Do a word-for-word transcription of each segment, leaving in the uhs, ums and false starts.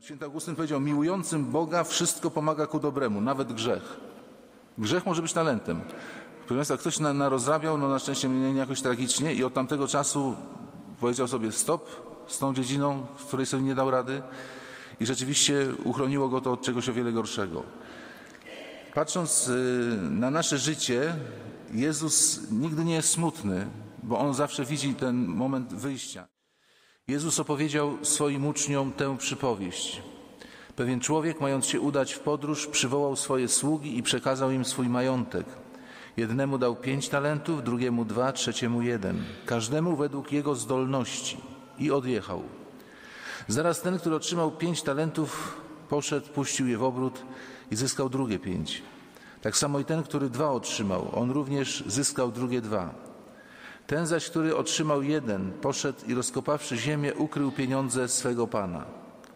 Święty Augustyn powiedział, miłującym Boga wszystko pomaga ku dobremu, nawet grzech. Grzech może być talentem. Proszę Państwa, ktoś na, na rozrabiał, no na szczęście mnie nie jakoś tragicznie i od tamtego czasu powiedział sobie stop z tą dziedziną, w której sobie nie dał rady i rzeczywiście uchroniło go to od czegoś o wiele gorszego. Patrząc na nasze życie, Jezus nigdy nie jest smutny, bo On zawsze widzi ten moment wyjścia. Jezus opowiedział swoim uczniom tę przypowieść. Pewien człowiek, mając się udać w podróż, przywołał swoje sługi i przekazał im swój majątek. Jednemu dał pięć talentów, drugiemu dwa, trzeciemu jeden. Każdemu według jego zdolności i odjechał. Zaraz ten, który otrzymał pięć talentów, poszedł, puścił je w obrót i zyskał drugie pięć. Tak samo i ten, który dwa otrzymał, on również zyskał drugie dwa. Ten zaś, który otrzymał jeden, poszedł i rozkopawszy ziemię, ukrył pieniądze swego pana.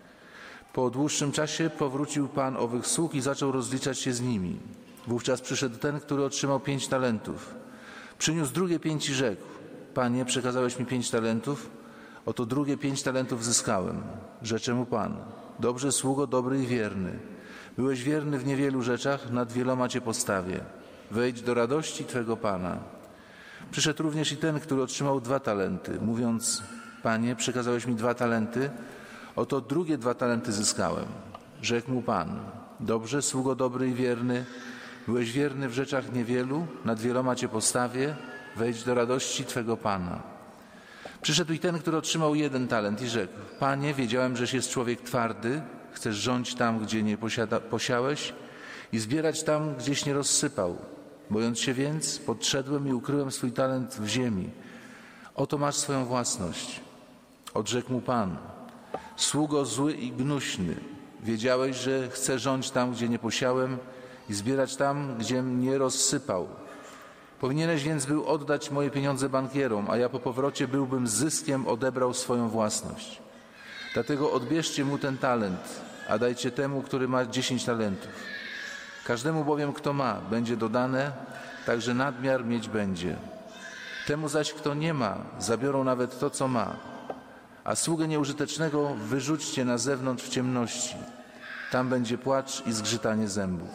Po dłuższym czasie powrócił pan owych sług i zaczął rozliczać się z nimi. Wówczas przyszedł ten, który otrzymał pięć talentów. Przyniósł drugie pięć i rzekł: Panie, przekazałeś mi pięć talentów, oto drugie pięć talentów zyskałem. Rzecze mu pan: dobrze, sługo, dobry i wierny. Byłeś wierny w niewielu rzeczach, nad wieloma cię postawię. Wejdź do radości twego pana. Przyszedł również i ten, który otrzymał dwa talenty, mówiąc: Panie, przekazałeś mi dwa talenty, oto drugie dwa talenty zyskałem. Rzekł mu pan: dobrze, sługo dobry i wierny, byłeś wierny w rzeczach niewielu, nad wieloma cię postawię, wejdź do radości twego pana. Przyszedł i ten, który otrzymał jeden talent i rzekł: Panie, wiedziałem, żeś jest człowiek twardy, chcesz rządzić tam, gdzie nie posiada, posiałeś i zbierać tam, gdzieś nie rozsypał. Bojąc się więc, podszedłem i ukryłem swój talent w ziemi. Oto masz swoją własność. Odrzekł mu pan: sługo zły i gnuśny, wiedziałeś, że chcę rządzić tam, gdzie nie posiałem i zbierać tam, gdzie nie rozsypał. Powinieneś więc był oddać moje pieniądze bankierom, a ja po powrocie byłbym z zyskiem odebrał swoją własność. Dlatego odbierzcie mu ten talent, a dajcie temu, który ma dziesięć talentów. Każdemu bowiem, kto ma, będzie dodane, także nadmiar mieć będzie. Temu zaś, kto nie ma, zabiorą nawet to, co ma. A sługę nieużytecznego wyrzućcie na zewnątrz w ciemności. Tam będzie płacz i zgrzytanie zębów.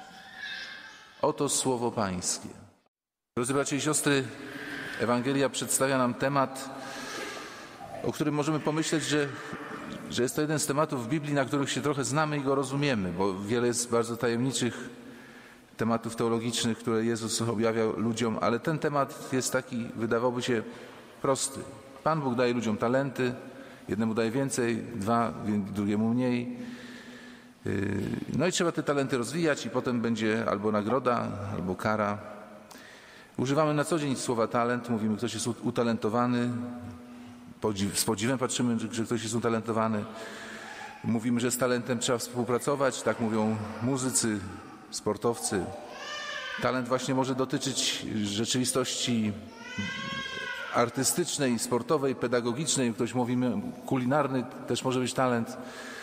Oto słowo Pańskie. Drodzy bracia i siostry, Ewangelia przedstawia nam temat, o którym możemy pomyśleć, że, że jest to jeden z tematów w Biblii, na których się trochę znamy i go rozumiemy, bo wiele jest bardzo tajemniczych tematów teologicznych, które Jezus objawiał ludziom, ale ten temat jest taki, wydawałoby się, prosty. Pan Bóg daje ludziom talenty, jednemu daje więcej, dwa, drugiemu mniej. No i trzeba te talenty rozwijać i potem będzie albo nagroda, albo kara. Używamy na co dzień słowa talent, mówimy, ktoś jest utalentowany, z podziwem patrzymy, że ktoś jest utalentowany. Mówimy, że z talentem trzeba współpracować, tak mówią muzycy, sportowcy. Talent właśnie może dotyczyć rzeczywistości artystycznej, sportowej, pedagogicznej. Ktoś mówi, kulinarny też może być talent.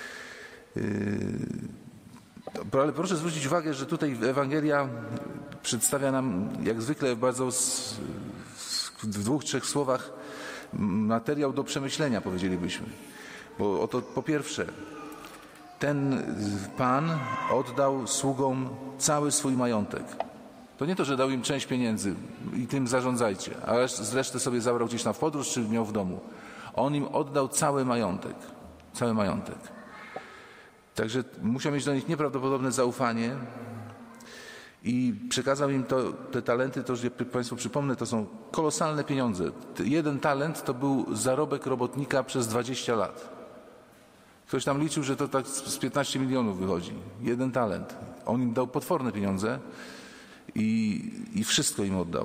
Ale proszę zwrócić uwagę, że tutaj Ewangelia przedstawia nam, jak zwykle bardzo w dwóch, trzech słowach, materiał do przemyślenia, powiedzielibyśmy. Bo oto po pierwsze, ten Pan oddał sługom cały swój majątek. To nie to, że dał im część pieniędzy i tym zarządzajcie, a resztę sobie zabrał gdzieś na podróż czy miał w domu. On im oddał cały majątek. Cały majątek. Także musiał mieć do nich nieprawdopodobne zaufanie i przekazał im to, te talenty, to już Państwu przypomnę, to są kolosalne pieniądze. Jeden talent to był zarobek robotnika przez dwadzieścia lat. Ktoś tam liczył, że to tak z piętnaście milionów wychodzi. Jeden talent. On im dał potworne pieniądze i, i wszystko im oddał.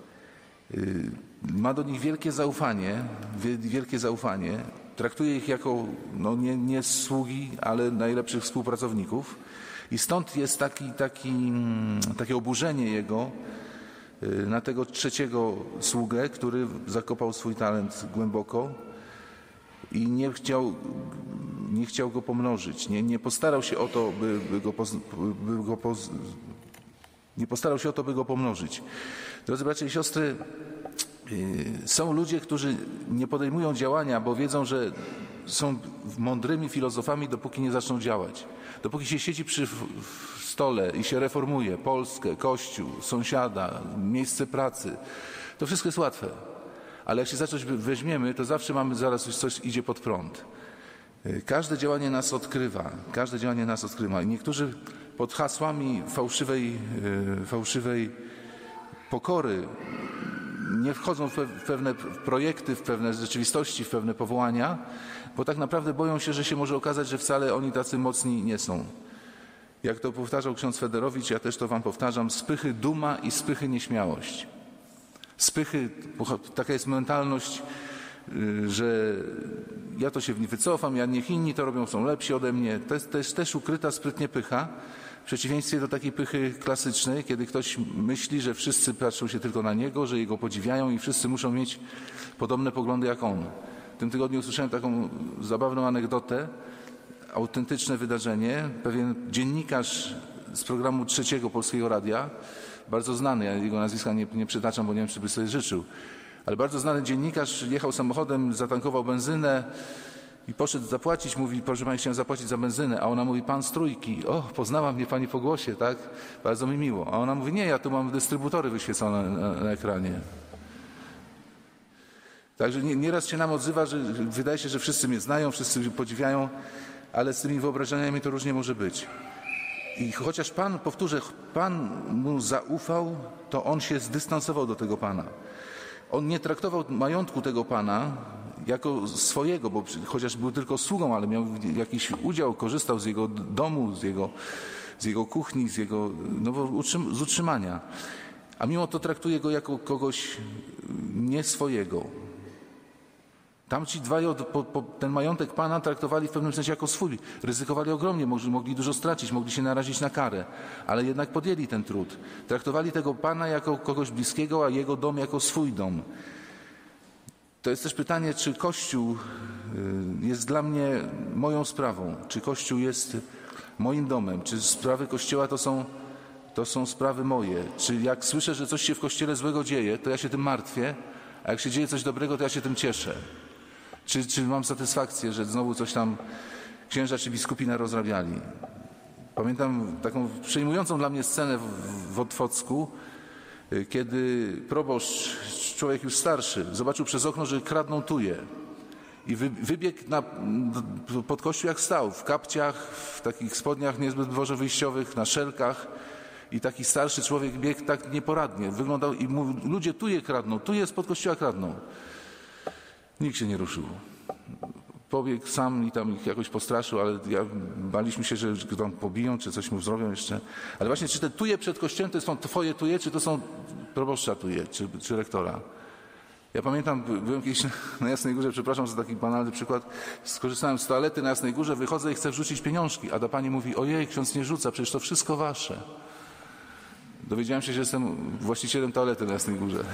Ma do nich wielkie zaufanie, wielkie zaufanie. Traktuje ich jako no nie, nie sługi, ale najlepszych współpracowników. I stąd jest taki, taki, takie oburzenie jego na tego trzeciego sługę, który zakopał swój talent głęboko i nie chciał, nie chciał go pomnożyć. Nie, nie postarał się o to, by, by go, by go poz... nie postarał się o to, by go pomnożyć. Drodzy bracia i siostry, są ludzie, którzy nie podejmują działania, bo wiedzą, że są mądrymi filozofami, dopóki nie zaczną działać. Dopóki się siedzi przy stole i się reformuje Polskę, Kościół, sąsiada, miejsce pracy, to wszystko jest łatwe. Ale jak się za coś weźmiemy, to zawsze mamy zaraz coś, coś idzie pod prąd. Każde działanie nas odkrywa. Każde działanie nas odkrywa. I niektórzy pod hasłami fałszywej, fałszywej pokory nie wchodzą w pewne projekty, w pewne rzeczywistości, w pewne powołania, bo tak naprawdę boją się, że się może okazać, że wcale oni tacy mocni nie są. Jak to powtarzał ksiądz Federowicz, ja też to wam powtarzam, z pychy duma i z pychy nieśmiałość. Z pychy, taka jest mentalność, że ja to się w nie wycofam, ja niech inni to robią, są lepsi ode mnie. To jest, to jest też ukryta sprytnie pycha, w przeciwieństwie do takiej pychy klasycznej, kiedy ktoś myśli, że wszyscy patrzą się tylko na niego, że jego podziwiają i wszyscy muszą mieć podobne poglądy jak on. W tym tygodniu usłyszałem taką zabawną anegdotę, autentyczne wydarzenie. Pewien dziennikarz z programu Trzeciego Polskiego Radia, bardzo znany, ja jego nazwiska nie, nie przytaczam, bo nie wiem, czy by sobie życzył, ale bardzo znany dziennikarz jechał samochodem, zatankował benzynę i poszedł zapłacić. Mówi, proszę pani, chciałem zapłacić za benzynę. A ona mówi, pan z Trójki. O, poznała mnie pani po głosie, tak? Bardzo mi miło. A ona mówi, nie, ja tu mam dystrybutory wyświecone na, na ekranie. Także nie, nieraz się nam odzywa, że wydaje się, że wszyscy mnie znają, wszyscy podziwiają, ale z tymi wyobrażeniami to różnie może być. I chociaż Pan, powtórzę, Pan mu zaufał, to on się zdystansował do tego Pana. On nie traktował majątku tego Pana jako swojego, bo chociaż był tylko sługą, ale miał jakiś udział, korzystał z jego domu, z jego, z jego kuchni, z jego no, z utrzymania. A mimo to traktuje go jako kogoś nie swojego. Tamci dwaj po, po, ten majątek Pana traktowali w pewnym sensie jako swój. Ryzykowali ogromnie, mogli, mogli dużo stracić, mogli się narazić na karę, ale jednak podjęli ten trud. Traktowali tego Pana jako kogoś bliskiego, a jego dom jako swój dom. To jest też pytanie, czy Kościół jest dla mnie moją sprawą, czy Kościół jest moim domem, czy sprawy Kościoła to są, to są sprawy moje. Czy jak słyszę, że coś się w Kościele złego dzieje, to ja się tym martwię, a jak się dzieje coś dobrego, to ja się tym cieszę. Czy, czy mam satysfakcję, że znowu coś tam księża czy biskupi narozrabiali. Pamiętam taką przejmującą dla mnie scenę w, w Otwocku, kiedy proboszcz, człowiek już starszy, zobaczył przez okno, że kradną tuje. I wy, wybiegł na, pod kościół jak stał, w kapciach, w takich spodniach niezbyt dworze wyjściowych, na szelkach. I taki starszy człowiek biegł tak nieporadnie. Wyglądał i mówił, ludzie tuje kradną, tuje spod kościoła kradną. Nikt się nie ruszył. Pobiegł sam i tam ich jakoś postraszył, ale ja, baliśmy się, że go tam pobiją, czy coś mu zrobią jeszcze. Ale właśnie, czy te tuje przed kościołem to są twoje tuje, czy to są proboszcza tuje, czy, czy rektora? Ja pamiętam, byłem kiedyś na, na Jasnej Górze, przepraszam za taki banalny przykład, skorzystałem z toalety na Jasnej Górze, wychodzę i chcę wrzucić pieniążki, a ta pani mówi, ojej, ksiądz nie rzuca, przecież to wszystko wasze. Dowiedziałem się, że jestem właścicielem toalety na Jasnej Górze.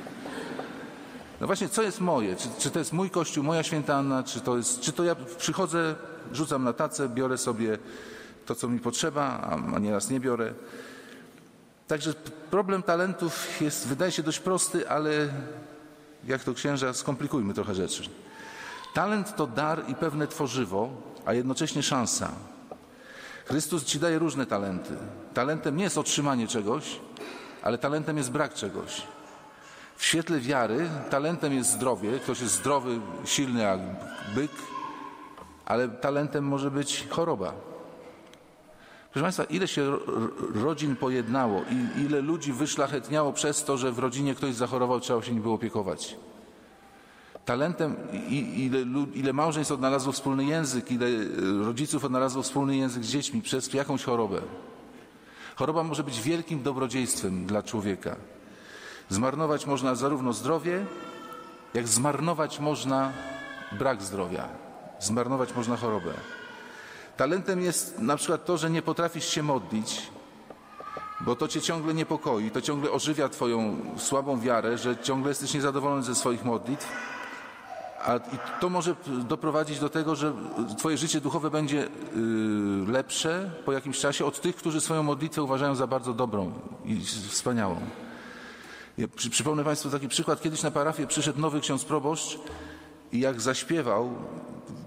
No właśnie, co jest moje? Czy, czy to jest mój kościół, moja święta Anna, czy to jest, czy to ja przychodzę, rzucam na tacę, biorę sobie to, co mi potrzeba, a nieraz nie biorę. Także problem talentów jest, wydaje się, dość prosty, ale jak to księża, skomplikujmy trochę rzeczy. Talent to dar i pewne tworzywo, a jednocześnie szansa. Chrystus ci daje różne talenty. Talentem nie jest otrzymanie czegoś, ale talentem jest brak czegoś. W świetle wiary talentem jest zdrowie. Ktoś jest zdrowy, silny jak byk, ale talentem może być choroba. Proszę Państwa, ile się rodzin pojednało i ile ludzi wyszlachetniało przez to, że w rodzinie ktoś zachorował, trzeba się nim było opiekować. Talentem, ile, ile małżeństw odnalazło wspólny język, ile rodziców odnalazło wspólny język z dziećmi przez jakąś chorobę. Choroba może być wielkim dobrodziejstwem dla człowieka. Zmarnować można zarówno zdrowie, jak zmarnować można brak zdrowia. Zmarnować można chorobę. Talentem jest na przykład to, że nie potrafisz się modlić, bo to cię ciągle niepokoi, to ciągle ożywia twoją słabą wiarę, że ciągle jesteś niezadowolony ze swoich modlitw. A i to może doprowadzić do tego, że twoje życie duchowe będzie yy, lepsze po jakimś czasie od tych, którzy swoją modlitwę uważają za bardzo dobrą i wspaniałą. Ja przy, przypomnę Państwu taki przykład. Kiedyś na parafię przyszedł nowy ksiądz proboszcz i jak zaśpiewał,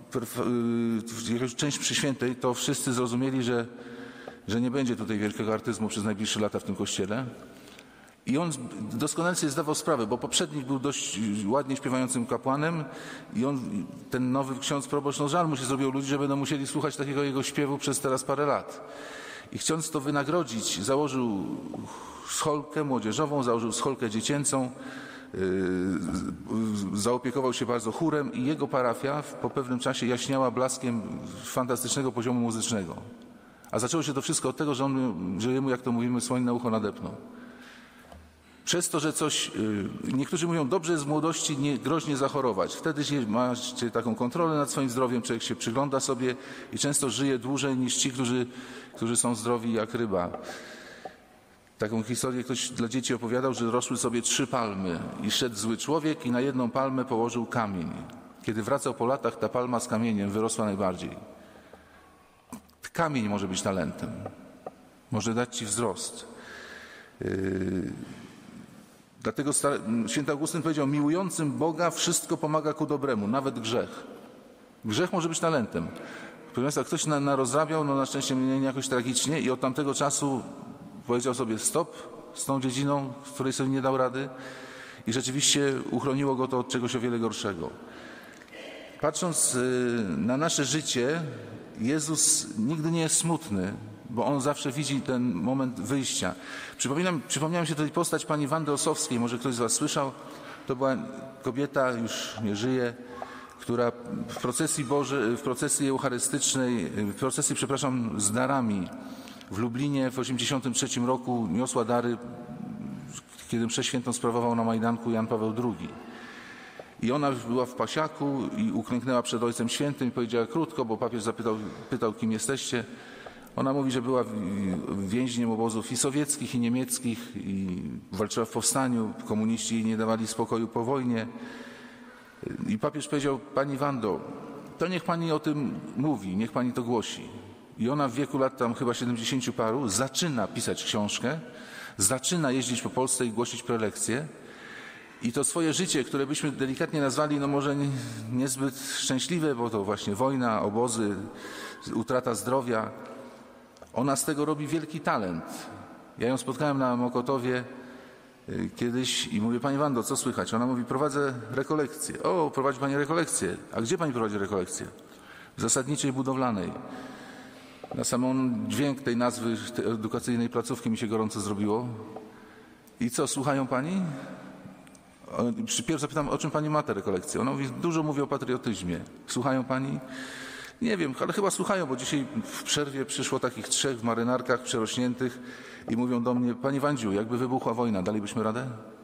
jakaś część przy świętej, to wszyscy zrozumieli, że, że nie będzie tutaj wielkiego artyzmu przez najbliższe lata w tym kościele. I on doskonale sobie zdawał sprawę, bo poprzednik był dość ładnie śpiewającym kapłanem i on, ten nowy ksiądz proboszcz, no żal mu się zrobił ludzi, że będą musieli słuchać takiego jego śpiewu przez teraz parę lat. I chcąc to wynagrodzić, założył scholkę młodzieżową, założył scholkę dziecięcą, yy, zaopiekował się bardzo chórem i jego parafia po pewnym czasie jaśniała blaskiem fantastycznego poziomu muzycznego. A zaczęło się to wszystko od tego, że on, że jemu, jak to mówimy, słoń na ucho nadepnął. Przez to, że coś, niektórzy mówią, dobrze jest w młodości nie, groźnie zachorować. Wtedy się, macie taką kontrolę nad swoim zdrowiem, człowiek się przygląda sobie i często żyje dłużej niż ci, którzy, którzy są zdrowi jak ryba. Taką historię ktoś dla dzieci opowiadał, że rosły sobie trzy palmy i szedł zły człowiek i na jedną palmę położył kamień. Kiedy wracał po latach, ta palma z kamieniem wyrosła najbardziej. Kamień może być talentem. Może dać ci wzrost. Yy... Dlatego święty Augustyn powiedział, miłującym Boga wszystko pomaga ku dobremu, nawet grzech. Grzech może być talentem. Proszę Państwa, ktoś na, narozrabiał, no na szczęście nie jakoś tragicznie i od tamtego czasu powiedział sobie stop z tą dziedziną, z której sobie nie dał rady i rzeczywiście uchroniło go to od czegoś o wiele gorszego. Patrząc na nasze życie, Jezus nigdy nie jest smutny, bo On zawsze widzi ten moment wyjścia. Przypominam, przypomniałem się tutaj postać pani Wandy Osowskiej, może ktoś z Was słyszał. To była kobieta, już nie żyje, która w procesji Boże, w procesji eucharystycznej, w procesji, przepraszam, z darami w Lublinie w osiemdziesiątym trzecim roku niosła dary, kiedy mszę świętą sprawował na Majdanku Jan Paweł drugi. I ona była w pasiaku i uklęknęła przed Ojcem Świętym i powiedziała krótko, bo papież zapytał, pytał, kim jesteście. Ona mówi, że była więźniem obozów i sowieckich, i niemieckich, i walczyła w powstaniu. Komuniści jej nie dawali spokoju po wojnie. I papież powiedział, pani Wando, to niech pani o tym mówi, niech pani to głosi. I ona w wieku lat tam chyba siedemdziesięciu paru zaczyna pisać książkę, zaczyna jeździć po Polsce i głosić prelekcje. I to swoje życie, które byśmy delikatnie nazwali, no może nie, niezbyt szczęśliwe, bo to właśnie wojna, obozy, utrata zdrowia, ona z tego robi wielki talent. Ja ją spotkałem na Mokotowie kiedyś i mówię, pani Wando, co słychać? Ona mówi, prowadzę rekolekcję. O, prowadzi pani rekolekcję. A gdzie pani prowadzi rekolekcję? W zasadniczej budowlanej. Na samą dźwięk tej nazwy tej edukacyjnej placówki mi się gorąco zrobiło. I co, słuchają pani? Pierw zapytam, o czym pani ma tę rekolekcję? Ona mówi, dużo mówi o patriotyzmie. Słuchają pani? Nie wiem, ale chyba słuchają, bo dzisiaj w przerwie przyszło takich trzech w marynarkach przerośniętych i mówią do mnie, pani Wandziu, jakby wybuchła wojna, dalibyśmy radę?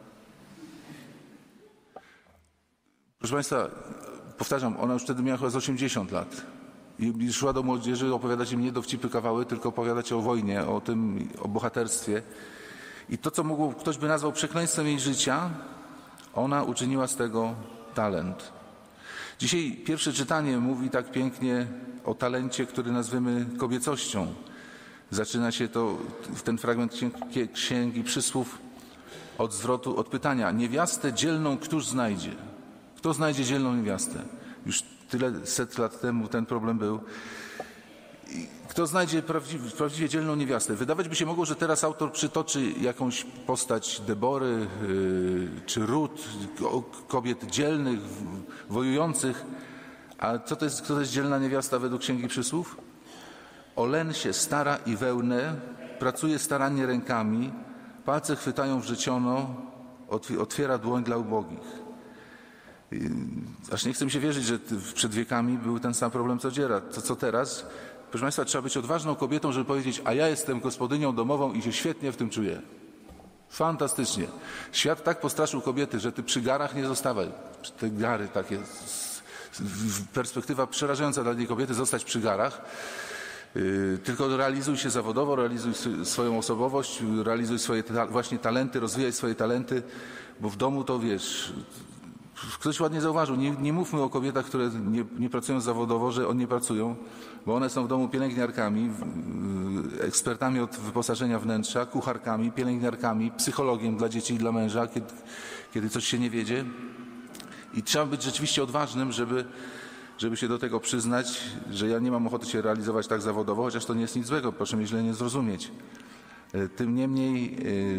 Proszę Państwa, powtarzam, ona już wtedy miała chyba z osiemdziesiąt lat i szła do młodzieży opowiadać im nie dowcipy kawały, tylko opowiadać o wojnie, o tym, o bohaterstwie. I to, co mógł, ktoś by nazwał przekleństwem jej życia, ona uczyniła z tego talent. Dzisiaj pierwsze czytanie mówi tak pięknie o talencie, który nazwiemy kobiecością. Zaczyna się to, ten fragment księgi, księgi Przysłów od zwrotu, od pytania. Niewiastę dzielną któż znajdzie? Kto znajdzie dzielną niewiastę? Już tyle set lat temu ten problem był. Kto znajdzie prawdziwie, prawdziwie dzielną niewiastę? Wydawać by się mogło, że teraz autor przytoczy jakąś postać Debory yy, czy Rut, kobiet dzielnych, wojujących. A co to jest, kto to jest dzielna niewiasta według Księgi Przysłów? O len się stara i wełnę, pracuje starannie rękami, palce chwytają wrzeciono, otwiera dłoń dla ubogich. Yy, aż nie chcę mi się wierzyć, że przed wiekami był ten sam problem co dziera. To co teraz? Proszę Państwa, trzeba być odważną kobietą, żeby powiedzieć, a ja jestem gospodynią domową i się świetnie w tym czuję. Fantastycznie. Świat tak postraszył kobiety, że ty przy garach nie zostawaj. Te gary takie, perspektywa przerażająca dla tej kobiety, zostać przy garach. Yy, tylko realizuj się zawodowo, realizuj swoją osobowość, realizuj swoje ta, właśnie talenty, rozwijaj swoje talenty, bo w domu to wiesz... Ktoś ładnie zauważył, nie, nie mówmy o kobietach, które nie, nie pracują zawodowo, że one nie pracują, bo one są w domu pielęgniarkami, ekspertami od wyposażenia wnętrza, kucharkami, pielęgniarkami, psychologiem dla dzieci i dla męża, kiedy, kiedy coś się nie wiedzie. I trzeba być rzeczywiście odważnym, żeby, żeby się do tego przyznać, że ja nie mam ochoty się realizować tak zawodowo, chociaż to nie jest nic złego, proszę mnie źle nie zrozumieć. Tym niemniej,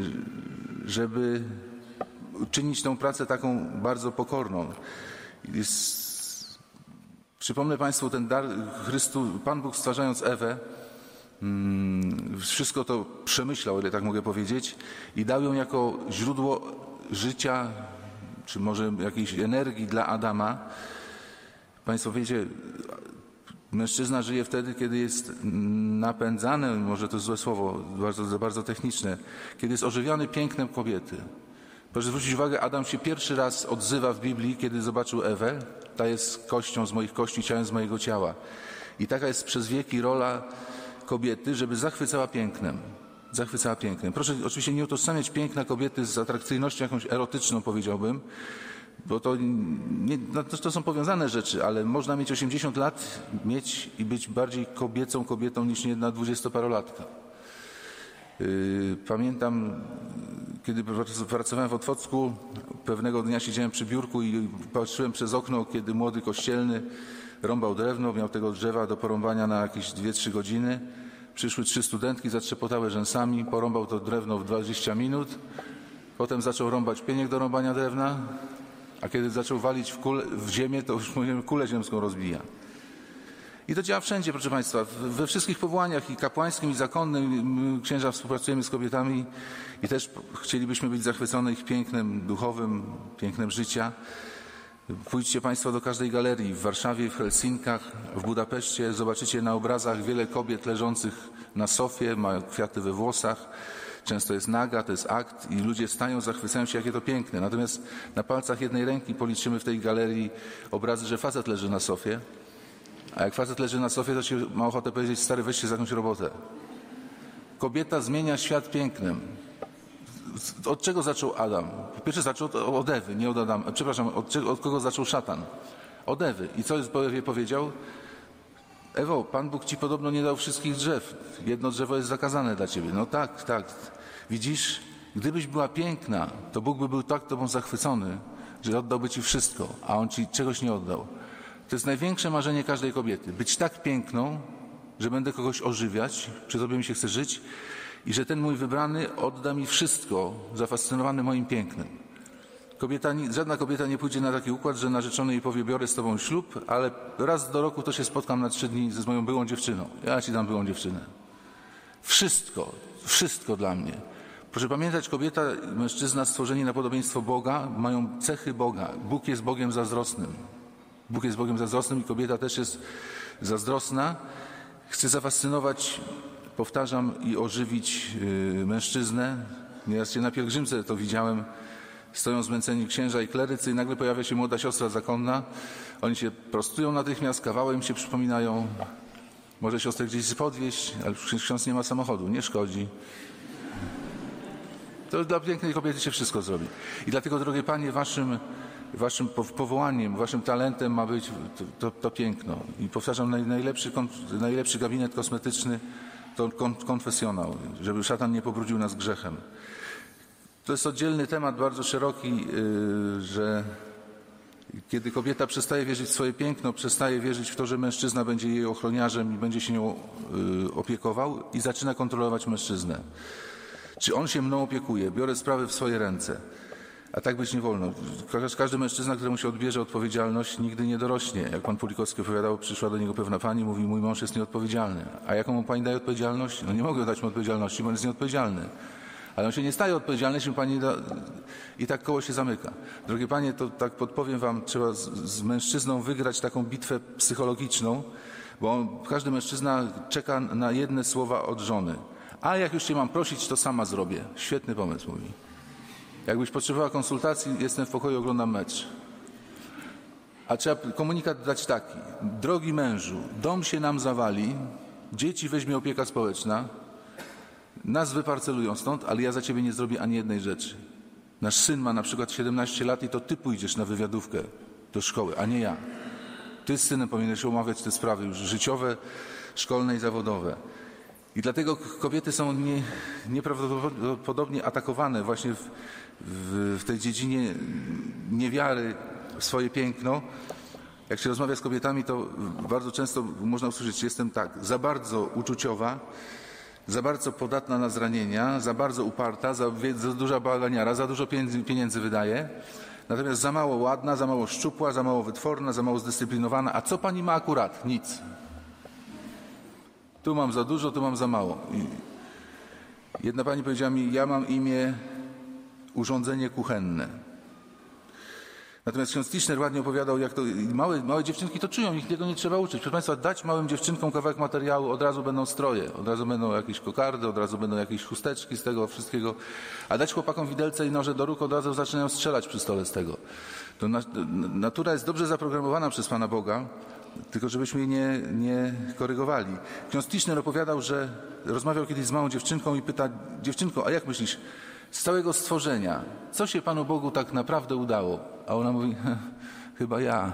żeby czynić tę pracę taką bardzo pokorną. Jest, przypomnę Państwu ten dar Chrystus, Pan Bóg stwarzając Ewę, wszystko to przemyślał, ile tak mogę powiedzieć, i dał ją jako źródło życia, czy może jakiejś energii dla Adama. Państwo wiecie, mężczyzna żyje wtedy, kiedy jest napędzany, może to złe słowo, bardzo, bardzo techniczne, kiedy jest ożywiony pięknem kobiety. Proszę zwrócić uwagę, Adam się pierwszy raz odzywa w Biblii, kiedy zobaczył Ewę. Ta jest kością z moich kości, ciałem z mojego ciała. I taka jest przez wieki rola kobiety, żeby zachwycała pięknem. Zachwycała pięknem. Proszę oczywiście nie utożsamiać piękna kobiety z atrakcyjnością jakąś erotyczną, powiedziałbym, bo to, nie, no to, to są powiązane rzeczy, ale można mieć osiemdziesiąt lat, mieć i być bardziej kobiecą kobietą niż jedna dwudziestoparolatka. Yy, pamiętam, kiedy pracowałem w Otwocku, pewnego dnia siedziałem przy biurku i patrzyłem przez okno, kiedy młody kościelny rąbał drewno, miał tego drzewa do porąbania na jakieś dwie trzy godziny. Przyszły trzy studentki, zatrzepotały rzęsami, porąbał to drewno w dwadzieścia minut. Potem zaczął rąbać pieniek do rąbania drewna, a kiedy zaczął walić w, kule, w ziemię, to już mówimy, kulę ziemską rozbija. I to działa wszędzie, proszę Państwa, we wszystkich powołaniach i kapłańskim, i zakonnym. Księża współpracujemy z kobietami i też chcielibyśmy być zachwycone ich pięknem duchowym, pięknem życia. Pójdźcie Państwo do każdej galerii w Warszawie, w Helsinkach, w Budapeszcie. Zobaczycie na obrazach wiele kobiet leżących na sofie, mają kwiaty we włosach. Często jest naga, to jest akt i ludzie stają, zachwycają się, jakie to piękne. Natomiast na palcach jednej ręki policzymy w tej galerii obrazy, że facet leży na sofie. A jak facet leży na sofie, to się ma ochotę powiedzieć: stary, weź się za jakąś robotę. Kobieta zmienia świat pięknem. Od czego zaczął Adam? Po pierwsze zaczął od Ewy, nie od Adama. Przepraszam, od, czego, od kogo zaczął szatan? Od Ewy. I co jest po Ewie powiedział? Ewo, Pan Bóg ci podobno nie dał wszystkich drzew. Jedno drzewo jest zakazane dla ciebie. No tak, tak. Widzisz, gdybyś była piękna, to Bóg by był tak tobą zachwycony, że oddałby ci wszystko, a On ci czegoś nie oddał. To jest największe marzenie każdej kobiety. Być tak piękną, że będę kogoś ożywiać, przy tobie mi się chce żyć i że ten mój wybrany odda mi wszystko, zafascynowany moim pięknem. Kobieta, żadna kobieta nie pójdzie na taki układ, że narzeczony jej powie: biorę z tobą ślub, ale raz do roku to się spotkam na trzy dni z moją byłą dziewczyną. Ja ci dam byłą dziewczynę. Wszystko, wszystko dla mnie. Proszę pamiętać, kobieta, mężczyzna stworzeni na podobieństwo Boga mają cechy Boga. Bóg jest Bogiem zazdrosnym. Bóg jest Bogiem zazdrosnym i kobieta też jest zazdrosna. Chce zafascynować, powtarzam, i ożywić yy, mężczyznę. Nieraz się na pielgrzymce to widziałem. Stoją zmęceni księża i klerycy i nagle pojawia się młoda siostra zakonna. Oni się prostują natychmiast, kawały im się przypominają. Może siostrę gdzieś podwieźć, ale ksiądz nie ma samochodu, nie szkodzi. To dla pięknej kobiety się wszystko zrobi. I dlatego, drogie panie, waszym, waszym powołaniem, waszym talentem ma być to, to, to piękno. I powtarzam, najlepszy, najlepszy gabinet kosmetyczny to konfesjonał, żeby szatan nie pobrudził nas grzechem. To jest oddzielny temat, bardzo szeroki, że kiedy kobieta przestaje wierzyć w swoje piękno, przestaje wierzyć w to, że mężczyzna będzie jej ochroniarzem i będzie się nią opiekował i zaczyna kontrolować mężczyznę. Czy on się mną opiekuje? Biorę sprawy w swoje ręce. A tak być nie wolno. Każdy mężczyzna, któremu się odbierze odpowiedzialność, nigdy nie dorośnie. Jak pan Pulikowski opowiadał, przyszła do niego pewna pani, mówi: mój mąż jest nieodpowiedzialny. A jaką mu pani daje odpowiedzialność? No nie mogę dać mu odpowiedzialności, bo on jest nieodpowiedzialny. Ale on się nie staje odpowiedzialny, jeśli pani da... I tak koło się zamyka. Drogie panie, to tak podpowiem wam, trzeba z, z mężczyzną wygrać taką bitwę psychologiczną, bo on, każdy mężczyzna czeka na jedne słowa od żony. A jak już cię mam prosić, to sama zrobię. Świetny pomysł, mówi. Jakbyś potrzebowała konsultacji, jestem w pokoju, oglądam mecz. A trzeba komunikat dać taki: drogi mężu, dom się nam zawali, dzieci weźmie opieka społeczna, nas wyparcelują stąd, ale ja za ciebie nie zrobię ani jednej rzeczy. Nasz syn ma na przykład siedemnaście lat i to ty pójdziesz na wywiadówkę do szkoły, a nie ja. Ty z synem powinieneś omawiać te sprawy już życiowe, szkolne i zawodowe. I dlatego kobiety są nie, nieprawdopodobnie atakowane właśnie w, w, w tej dziedzinie niewiary w swoje piękno, Jak się rozmawia z kobietami, to bardzo często można usłyszeć, jestem tak, za bardzo uczuciowa, za bardzo podatna na zranienia, za bardzo uparta, za, za duża baganiara, za dużo pieniędzy, pieniędzy wydaje, natomiast za mało ładna, za mało szczupła, za mało wytworna, za mało zdyscyplinowana. A co pani ma akurat? Nic. Tu mam za dużo, tu mam za mało. I jedna pani powiedziała mi, ja mam imię urządzenie kuchenne. Natomiast ksiądz Tischner ładnie opowiadał, jak to małe, małe dziewczynki to czują, ich tego nie trzeba uczyć. Proszę Państwa, dać małym dziewczynkom kawałek materiału, od razu będą stroje, od razu będą jakieś kokardy, od razu będą jakieś chusteczki z tego wszystkiego. A dać chłopakom widelce i noże do róg, od razu zaczynają strzelać przy stole z tego. To na, natura jest dobrze zaprogramowana przez Pana Boga, tylko żebyśmy jej nie, nie korygowali. Ksiądz Tischner opowiadał, że rozmawiał kiedyś z małą dziewczynką i pyta, dziewczynko, a jak myślisz, z całego stworzenia, co się Panu Bogu tak naprawdę udało? A ona mówi, chyba ja.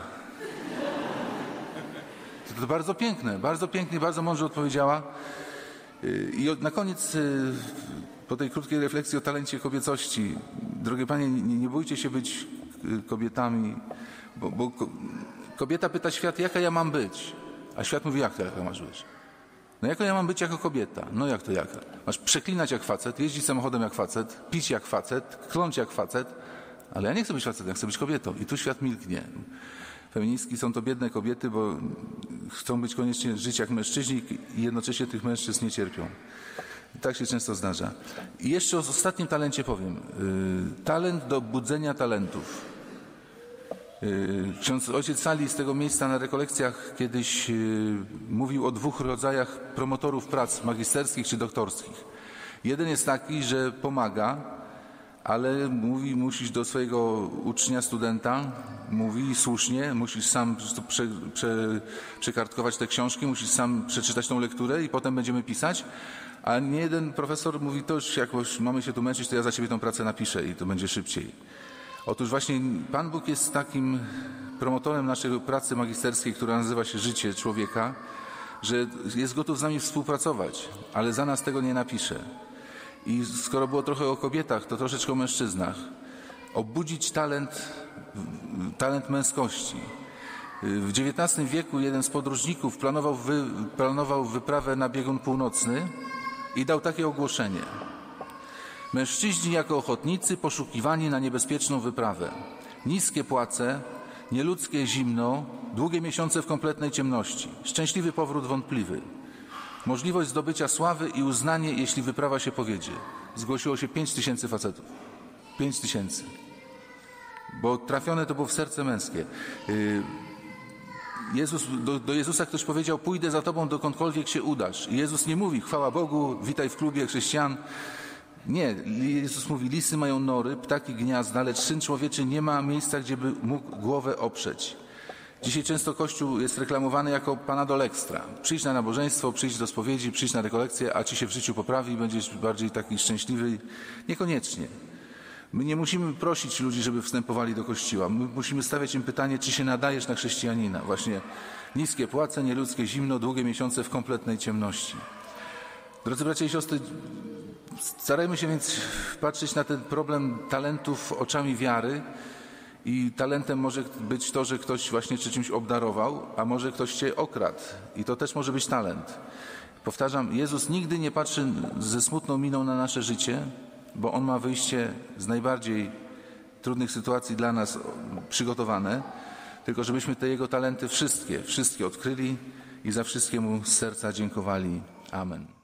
To, to bardzo piękne, bardzo pięknie, bardzo mądrze odpowiedziała. I na koniec, po tej krótkiej refleksji o talencie kobiecości, drogie panie, nie, nie bójcie się być kobietami, bo, bo kobieta pyta świat, jaka ja mam być? A świat mówi, jak to, jaka masz być? No jaka ja mam być jako kobieta? No jak to jaka? Masz przeklinać jak facet, jeździć samochodem jak facet, pić jak facet, kląć jak facet, ale ja nie chcę być facetem, ja chcę być kobietą. I tu świat milknie. Feministki są to biedne kobiety, bo chcą być koniecznie żyć jak mężczyźni i jednocześnie tych mężczyzn nie cierpią. I tak się często zdarza. I jeszcze o ostatnim talencie powiem. Yy, talent do budzenia talentów. Yy, ksiądz ojciec Sali z tego miejsca na rekolekcjach kiedyś yy, mówił o dwóch rodzajach promotorów prac magisterskich czy doktorskich. Jeden jest taki, że pomaga, ale mówi, musisz do swojego ucznia, studenta, mówi słusznie, musisz sam prze, prze, przekartkować te książki, musisz sam przeczytać tą lekturę i potem będziemy pisać. A nie jeden profesor mówi, to już jak mamy się tu męczyć, to ja za ciebie tą pracę napiszę i to będzie szybciej. Otóż właśnie Pan Bóg jest takim promotorem naszej pracy magisterskiej, która nazywa się życie człowieka, że jest gotów z nami współpracować, ale za nas tego nie napisze. I skoro było trochę o kobietach, to troszeczkę o mężczyznach. Obudzić talent, talent męskości. W dziewiętnastym wieku jeden z podróżników planował, wy, planował wyprawę na biegun północny i dał takie ogłoszenie. Mężczyźni jako ochotnicy poszukiwani na niebezpieczną wyprawę. Niskie płace, nieludzkie zimno, długie miesiące w kompletnej ciemności. Szczęśliwy powrót wątpliwy. Możliwość zdobycia sławy i uznanie, jeśli wyprawa się powiedzie. Zgłosiło się pięć tysięcy facetów. Pięć tysięcy. Bo trafione to było w serce męskie. Jezus, do, do Jezusa ktoś powiedział, pójdę za tobą dokądkolwiek się udasz. I Jezus nie mówi, chwała Bogu, witaj w klubie chrześcijan. Nie, Jezus mówi, lisy mają nory, ptaki gniazda, lecz Syn Człowieczy nie ma miejsca, gdzie by mógł głowę oprzeć. Dzisiaj często Kościół jest reklamowany jako Panadol Extra. Przyjdź na nabożeństwo, przyjdź do spowiedzi, przyjdź na rekolekcję, a ci się w życiu poprawi i będziesz bardziej taki szczęśliwy. Niekoniecznie. My nie musimy prosić ludzi, żeby wstępowali do Kościoła. My musimy stawiać im pytanie, czy się nadajesz na chrześcijanina. Właśnie niskie płace, nieludzkie zimno, długie miesiące w kompletnej ciemności. Drodzy bracia i siostry, starajmy się więc patrzeć na ten problem talentów oczami wiary. I talentem może być to, że ktoś właśnie cię czymś obdarował, a może ktoś cię okradł. I to też może być talent. Powtarzam, Jezus nigdy nie patrzy ze smutną miną na nasze życie, bo On ma wyjście z najbardziej trudnych sytuacji dla nas przygotowane, tylko żebyśmy te Jego talenty wszystkie, wszystkie odkryli i za wszystkie Mu z serca dziękowali. Amen.